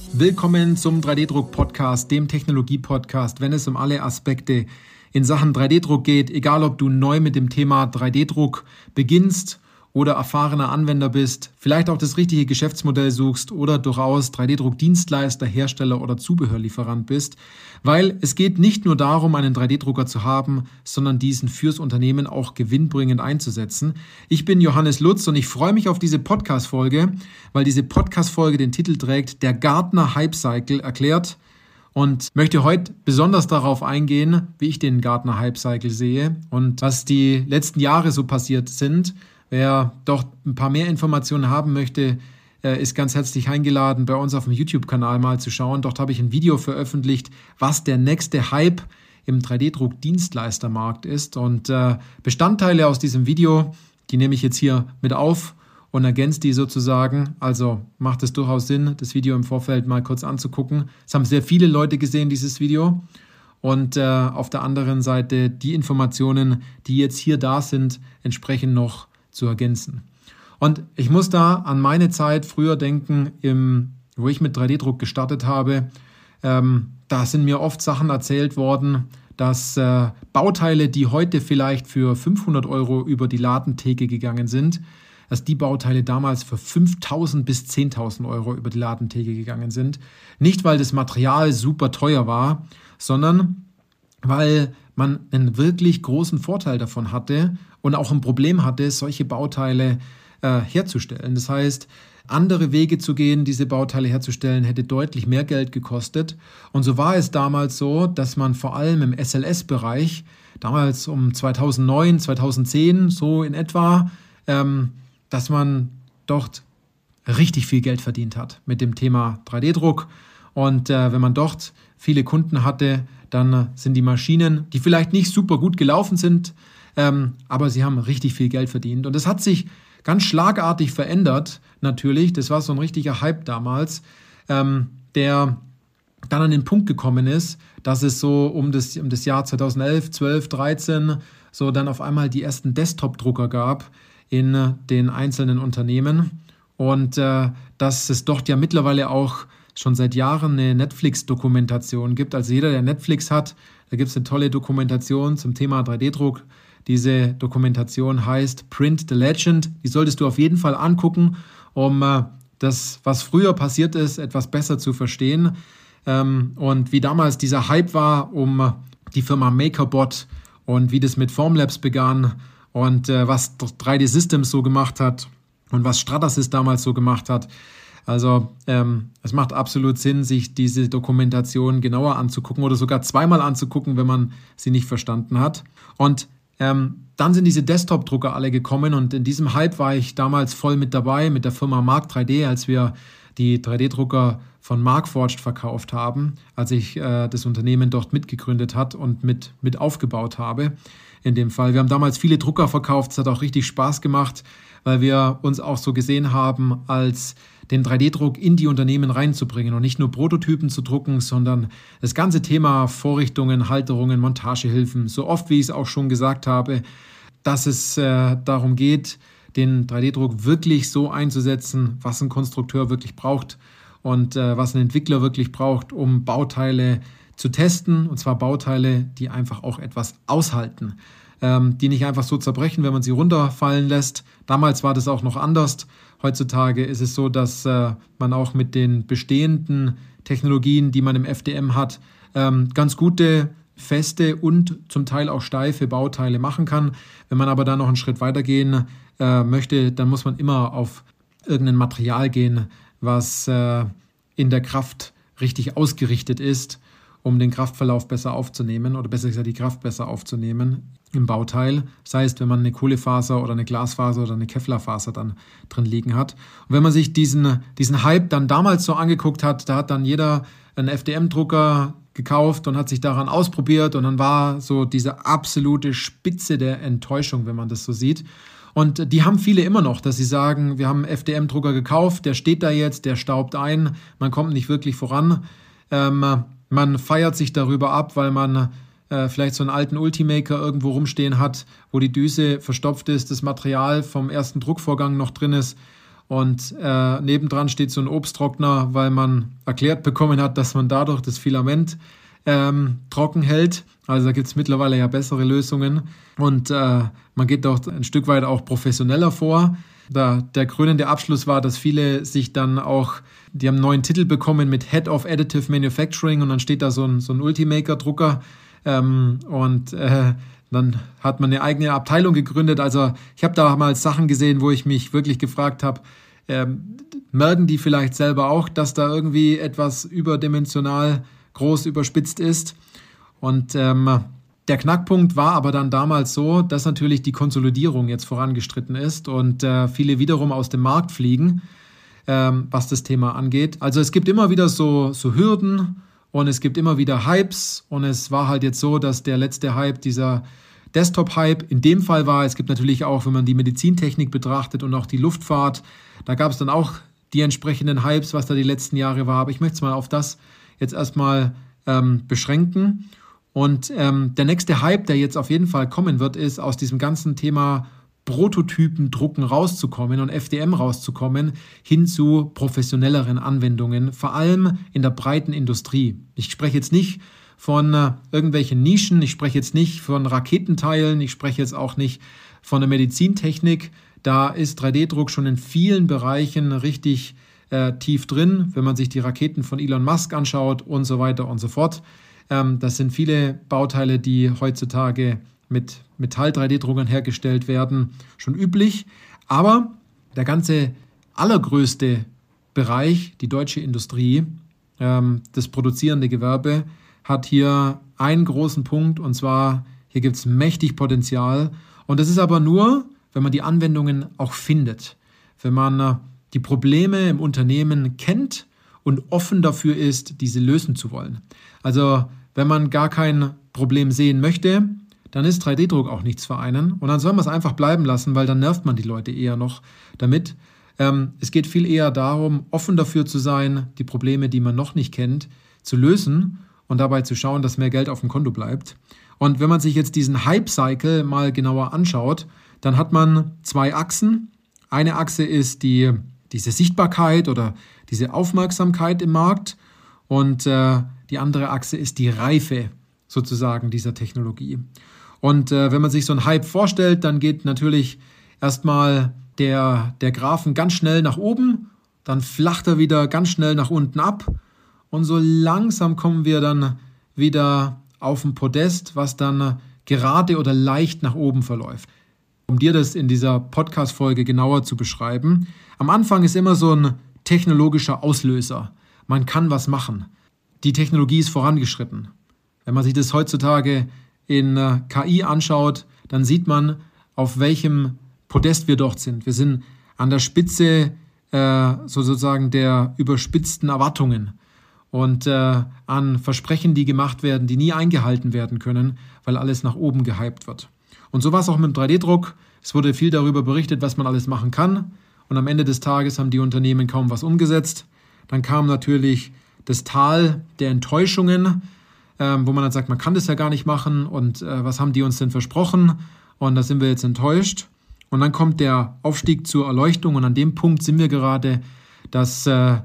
Willkommen zum 3D-Druck-Podcast, dem Technologie-Podcast, wenn es um alle Aspekte in Sachen 3D-Druck geht, egal ob du neu mit dem Thema 3D-Druck beginnst oder erfahrener Anwender bist, vielleicht auch das richtige Geschäftsmodell suchst oder durchaus 3D-Druck-Dienstleister, Hersteller oder Zubehörlieferant bist, weil es geht nicht nur darum, einen 3D-Drucker zu haben, sondern diesen fürs Unternehmen auch gewinnbringend einzusetzen. Ich bin Johannes Lutz und ich freue mich auf diese Podcast-Folge, weil diese Podcast-Folge den Titel trägt, der Gartner Hype Cycle erklärt, und möchte heute besonders darauf eingehen, wie ich den Gartner Hype Cycle sehe und was die letzten Jahre so passiert sind. Wer doch ein paar mehr Informationen haben möchte, ist ganz herzlich eingeladen, bei uns auf dem YouTube-Kanal mal zu schauen. Dort habe ich ein Video veröffentlicht, was der nächste Hype im 3D-Druck-Dienstleistermarkt ist. Und Bestandteile aus diesem Video, die nehme ich jetzt hier mit auf und ergänzt die sozusagen. Also macht es durchaus Sinn, das Video im Vorfeld mal kurz anzugucken. Es haben sehr viele Leute gesehen, dieses Video. Und auf der anderen Seite die Informationen, die jetzt hier da sind, entsprechend noch zu ergänzen. Und ich muss da an meine Zeit früher denken, wo ich mit 3D-Druck gestartet habe. Da sind mir oft Sachen erzählt worden, dass Bauteile, die heute vielleicht für 500 € über die Ladentheke gegangen sind, dass die Bauteile damals für 5.000 bis 10.000 € über die Ladentheke gegangen sind. Nicht, weil das Material super teuer war, sondern weil man einen wirklich großen Vorteil davon hatte und auch ein Problem hatte, solche Bauteile herzustellen. Das heißt, andere Wege zu gehen, diese Bauteile herzustellen, hätte deutlich mehr Geld gekostet. Und so war es damals so, dass man vor allem im SLS-Bereich, damals um 2009, 2010, so in etwa, dass man dort richtig viel Geld verdient hat mit dem Thema 3D-Druck. Und wenn man dort viele Kunden hatte, dann sind die Maschinen, die vielleicht nicht super gut gelaufen sind, aber sie haben richtig viel Geld verdient. Und das hat sich ganz schlagartig verändert, natürlich. Das war so ein richtiger Hype damals, der dann an den Punkt gekommen ist, dass es so um das Jahr 2011, 12, 13 so dann auf einmal die ersten Desktop-Drucker gab in den einzelnen Unternehmen. Und dass es dort ja mittlerweile auch schon seit Jahren eine Netflix-Dokumentation gibt. Also jeder, der Netflix hat, da gibt es eine tolle Dokumentation zum Thema 3D-Druck. Diese Dokumentation heißt Print the Legend. Die solltest du auf jeden Fall angucken, um das, was früher passiert ist, etwas besser zu verstehen. Und wie damals dieser Hype war um die Firma MakerBot und wie das mit Formlabs begann und was 3D Systems so gemacht hat und was Stratasys damals so gemacht hat. Also es macht absolut Sinn, sich diese Dokumentation genauer anzugucken oder sogar zweimal anzugucken, wenn man sie nicht verstanden hat. Und dann sind diese Desktop-Drucker alle gekommen und in diesem Hype war ich damals voll mit dabei mit der Firma Mark 3D, als wir die 3D-Drucker von Markforged verkauft haben, als ich das Unternehmen dort mitgegründet hat und mit aufgebaut habe. In dem Fall. Wir haben damals viele Drucker verkauft, es hat auch richtig Spaß gemacht, weil wir uns auch so gesehen haben, als den 3D-Druck in die Unternehmen reinzubringen und nicht nur Prototypen zu drucken, sondern das ganze Thema Vorrichtungen, Halterungen, Montagehilfen, so oft wie ich es auch schon gesagt habe, dass es darum geht, den 3D-Druck wirklich so einzusetzen, was ein Konstrukteur wirklich braucht und was ein Entwickler wirklich braucht, um Bauteile zu testen, und zwar Bauteile, die einfach auch etwas aushalten, die nicht einfach so zerbrechen, wenn man sie runterfallen lässt. Damals war das auch noch anders. Heutzutage ist es so, dass man auch mit den bestehenden Technologien, die man im FDM hat, ganz gute, feste und zum Teil auch steife Bauteile machen kann. Wenn man aber da noch einen Schritt weitergehen möchte, dann muss man immer auf irgendein Material gehen, was in der Kraft richtig ausgerichtet ist, um den Kraftverlauf besser aufzunehmen oder besser gesagt die Kraft besser aufzunehmen im Bauteil. Das heißt, wenn man eine Kohlefaser oder eine Glasfaser oder eine Kevlarfaser dann drin liegen hat. Und wenn man sich diesen Hype dann damals so angeguckt hat, da hat dann jeder einen FDM-Drucker gekauft und hat sich daran ausprobiert und dann war so diese absolute Spitze der Enttäuschung, wenn man das so sieht. Und die haben viele immer noch, dass sie sagen, wir haben einen FDM-Drucker gekauft, der steht da jetzt, der staubt ein, man kommt nicht wirklich voran. Man feiert sich darüber ab, weil man vielleicht so einen alten Ultimaker irgendwo rumstehen hat, wo die Düse verstopft ist, das Material vom ersten Druckvorgang noch drin ist und nebendran steht so ein Obsttrockner, weil man erklärt bekommen hat, dass man dadurch das Filament trocken hält. Also da gibt es mittlerweile ja bessere Lösungen und man geht doch ein Stück weit auch professioneller vor. Der krönende Abschluss war, dass viele sich dann auch, die haben einen neuen Titel bekommen mit Head of Additive Manufacturing und dann steht da so ein Ultimaker-Drucker dann hat man eine eigene Abteilung gegründet. Also ich habe damals Sachen gesehen, wo ich mich wirklich gefragt habe, merken die vielleicht selber auch, dass da irgendwie etwas überdimensional groß überspitzt ist? Und der Knackpunkt war aber dann damals so, dass natürlich die Konsolidierung jetzt vorangeschritten ist und viele wiederum aus dem Markt fliegen, was das Thema angeht. Also es gibt immer wieder so Hürden und es gibt immer wieder Hypes und es war halt jetzt so, dass der letzte Hype, dieser Desktop-Hype in dem Fall war. Es gibt natürlich auch, wenn man die Medizintechnik betrachtet und auch die Luftfahrt, da gab es dann auch die entsprechenden Hypes, was da die letzten Jahre war. Aber ich möchte es mal auf das jetzt erstmal beschränken. Und der nächste Hype, der jetzt auf jeden Fall kommen wird, ist aus diesem ganzen Thema Prototypen drucken rauszukommen und FDM rauszukommen, hin zu professionelleren Anwendungen, vor allem in der breiten Industrie. Ich spreche jetzt nicht von irgendwelchen Nischen, ich spreche jetzt nicht von Raketenteilen, ich spreche jetzt auch nicht von der Medizintechnik. Da ist 3D-Druck schon in vielen Bereichen richtig tief drin, wenn man sich die Raketen von Elon Musk anschaut und so weiter und so fort. Das sind viele Bauteile, die heutzutage mit Metall-3D-Druckern hergestellt werden, schon üblich. Aber der ganze allergrößte Bereich, die deutsche Industrie, das produzierende Gewerbe, hat hier einen großen Punkt und zwar, hier gibt es mächtig Potenzial. Und das ist aber nur, wenn man die Anwendungen auch findet, wenn man die Probleme im Unternehmen kennt und offen dafür ist, diese lösen zu wollen. Also wenn man gar kein Problem sehen möchte, dann ist 3D-Druck auch nichts für einen. Und dann soll man es einfach bleiben lassen, weil dann nervt man die Leute eher noch damit. Es geht viel eher darum, offen dafür zu sein, die Probleme, die man noch nicht kennt, zu lösen und dabei zu schauen, dass mehr Geld auf dem Konto bleibt. Und wenn man sich jetzt diesen Hype-Cycle mal genauer anschaut, dann hat man zwei Achsen. Eine Achse ist diese Sichtbarkeit oder diese Aufmerksamkeit im Markt und die andere Achse ist die Reife sozusagen dieser Technologie. Und wenn man sich so einen Hype vorstellt, dann geht natürlich erstmal der Graphen ganz schnell nach oben, dann flacht er wieder ganz schnell nach unten ab und so langsam kommen wir dann wieder auf ein Podest, was dann gerade oder leicht nach oben verläuft. Um dir das in dieser Podcast-Folge genauer zu beschreiben, am Anfang ist immer so ein technologischer Auslöser. Man kann was machen. Die Technologie ist vorangeschritten. Wenn man sich das heutzutage in KI anschaut, dann sieht man, auf welchem Podest wir dort sind. Wir sind an der Spitze sozusagen der überspitzten Erwartungen und an Versprechen, die gemacht werden, die nie eingehalten werden können, weil alles nach oben gehypt wird. Und so war es auch mit dem 3D-Druck. Es wurde viel darüber berichtet, was man alles machen kann. Und am Ende des Tages haben die Unternehmen kaum was umgesetzt. Dann kam natürlich das Tal der Enttäuschungen, wo man dann sagt, man kann das ja gar nicht machen und was haben die uns denn versprochen? Und da sind wir jetzt enttäuscht. Und dann kommt der Aufstieg zur Erleuchtung und an dem Punkt sind wir gerade, dass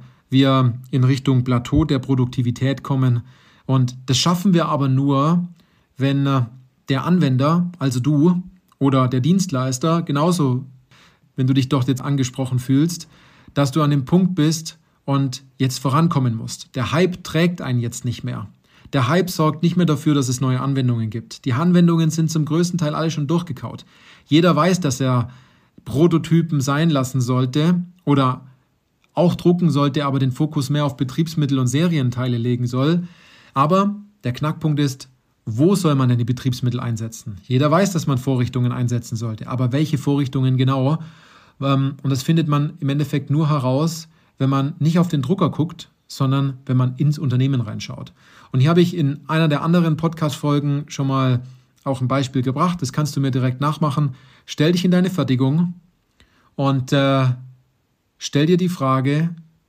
wir in Richtung Plateau der Produktivität kommen. Und das schaffen wir aber nur, wenn der Anwender, also du oder der Dienstleister, genauso, wenn du dich doch jetzt angesprochen fühlst, dass du an dem Punkt bist und jetzt vorankommen musst. Der Hype trägt einen jetzt nicht mehr. Der Hype sorgt nicht mehr dafür, dass es neue Anwendungen gibt. Die Anwendungen sind zum größten Teil alle schon durchgekaut. Jeder weiß, dass er Prototypen sein lassen sollte oder auch drucken sollte, aber den Fokus mehr auf Betriebsmittel und Serienteile legen soll. Aber der Knackpunkt ist, wo soll man denn die Betriebsmittel einsetzen? Jeder weiß, dass man Vorrichtungen einsetzen sollte, aber welche Vorrichtungen genau? Und das findet man im Endeffekt nur heraus, wenn man nicht auf den Drucker guckt, sondern wenn man ins Unternehmen reinschaut. Und hier habe ich in einer der anderen Podcast-Folgen schon mal auch ein Beispiel gebracht. Das kannst du mir direkt nachmachen. Stell dich in deine Fertigung und stell dir die Frage,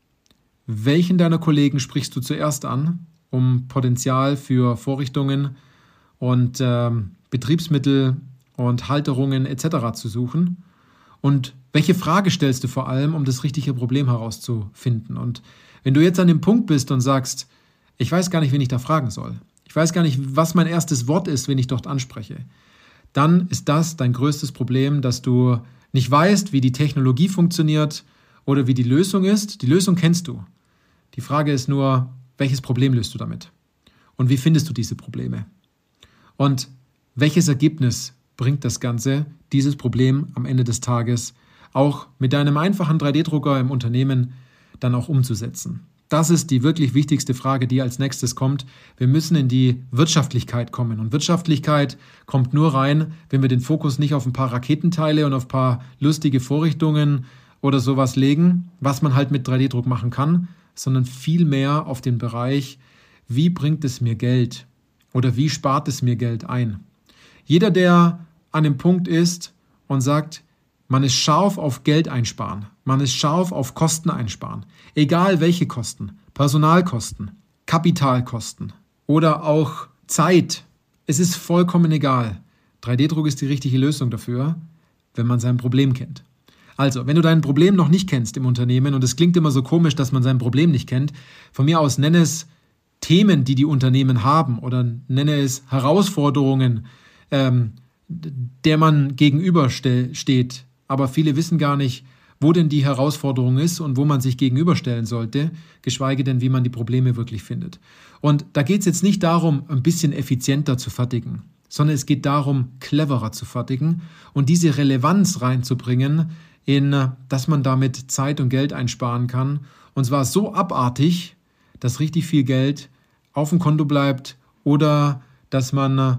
welchen deiner Kollegen sprichst du zuerst an, um Potenzial für Vorrichtungen und Betriebsmittel und Halterungen etc. zu suchen? Und Welche Frage stellst du vor allem, um das richtige Problem herauszufinden? Und wenn du jetzt an dem Punkt bist und sagst, ich weiß gar nicht, wen ich da fragen soll, ich weiß gar nicht, was mein erstes Wort ist, wenn ich dort anspreche, dann ist das dein größtes Problem, dass du nicht weißt, wie die Technologie funktioniert oder wie die Lösung ist. Die Lösung kennst du. Die Frage ist nur, welches Problem löst du damit? Und wie findest du diese Probleme? Und welches Ergebnis bringt das Ganze, dieses Problem am Ende des Tages auch mit deinem einfachen 3D-Drucker im Unternehmen dann auch umzusetzen? Das ist die wirklich wichtigste Frage, die als nächstes kommt. Wir müssen in die Wirtschaftlichkeit kommen. Und Wirtschaftlichkeit kommt nur rein, wenn wir den Fokus nicht auf ein paar Raketenteile und auf ein paar lustige Vorrichtungen oder sowas legen, was man halt mit 3D-Druck machen kann, sondern viel mehr auf den Bereich, wie bringt es mir Geld oder wie spart es mir Geld ein. Jeder, der an dem Punkt ist und sagt, man ist scharf auf Geld einsparen, man ist scharf auf Kosten einsparen, egal welche Kosten, Personalkosten, Kapitalkosten oder auch Zeit, es ist vollkommen egal. 3D-Druck ist die richtige Lösung dafür, wenn man sein Problem kennt. Also, wenn du dein Problem noch nicht kennst im Unternehmen, und es klingt immer so komisch, dass man sein Problem nicht kennt, von mir aus nenne es Themen, die Unternehmen haben, oder nenne es Herausforderungen, der man gegenübersteht. Aber viele wissen gar nicht, wo denn die Herausforderung ist und wo man sich gegenüberstellen sollte, geschweige denn, wie man die Probleme wirklich findet. Und da geht es jetzt nicht darum, ein bisschen effizienter zu fertigen, sondern es geht darum, cleverer zu fertigen und diese Relevanz reinzubringen, dass man damit Zeit und Geld einsparen kann. Und zwar so abartig, dass richtig viel Geld auf dem Konto bleibt oder dass man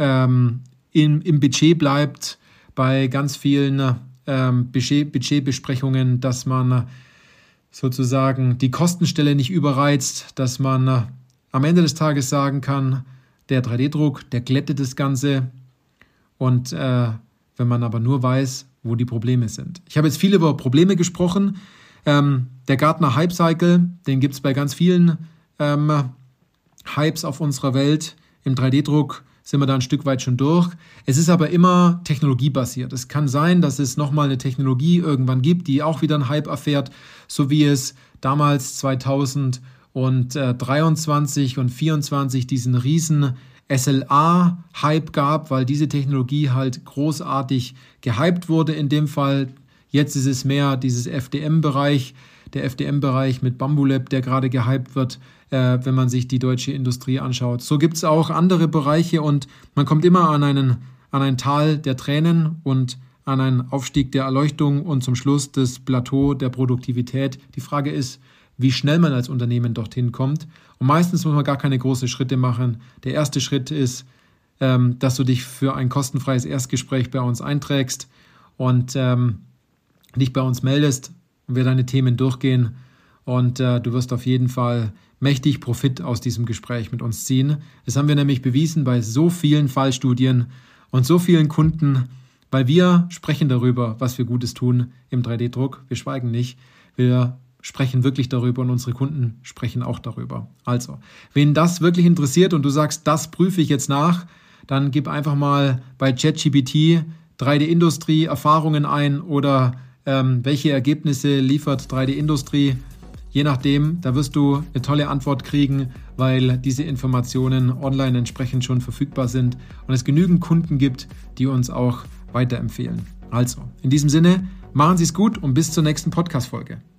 im Budget bleibt bei ganz vielen Budgetbesprechungen, dass man sozusagen die Kostenstelle nicht überreizt, dass man am Ende des Tages sagen kann, der 3D-Druck, der glättet das Ganze und wenn man aber nur weiß, wo die Probleme sind. Ich habe jetzt viel über Probleme gesprochen. Der Gartner Hype Cycle, den gibt es bei ganz vielen Hypes auf unserer Welt. Im 3D-Druck sind wir da ein Stück weit schon durch. Es ist aber immer technologiebasiert. Es kann sein, dass es nochmal eine Technologie irgendwann gibt, die auch wieder einen Hype erfährt, so wie es damals 2023 und 2024 diesen riesen SLA-Hype gab, weil diese Technologie halt großartig gehypt wurde in dem Fall. Jetzt ist es mehr dieses FDM-Bereich, der FDM-Bereich mit Bambulab, der gerade gehypt wird, wenn man sich die deutsche Industrie anschaut. So gibt es auch andere Bereiche und man kommt immer an ein Tal der Tränen und an einen Aufstieg der Erleuchtung und zum Schluss das Plateau der Produktivität. Die Frage ist, wie schnell man als Unternehmen dorthin kommt. Und meistens muss man gar keine großen Schritte machen. Der erste Schritt ist, dass du dich für ein kostenfreies Erstgespräch bei uns einträgst und dich bei uns meldest und wir deine Themen durchgehen. Und du wirst auf jeden Fall mächtig Profit aus diesem Gespräch mit uns ziehen. Das haben wir nämlich bewiesen bei so vielen Fallstudien und so vielen Kunden, weil wir sprechen darüber, was wir Gutes tun im 3D-Druck. Wir schweigen nicht. Wir sprechen wirklich darüber und unsere Kunden sprechen auch darüber. Also, wen das wirklich interessiert und du sagst, das prüfe ich jetzt nach, dann gib einfach mal bei ChatGPT 3D-Industrie Erfahrungen ein oder welche Ergebnisse liefert 3D-Industrie. Je nachdem, da wirst du eine tolle Antwort kriegen, weil diese Informationen online entsprechend schon verfügbar sind und es genügend Kunden gibt, die uns auch weiterempfehlen. Also, in diesem Sinne, machen Sie es gut und bis zur nächsten Podcast-Folge.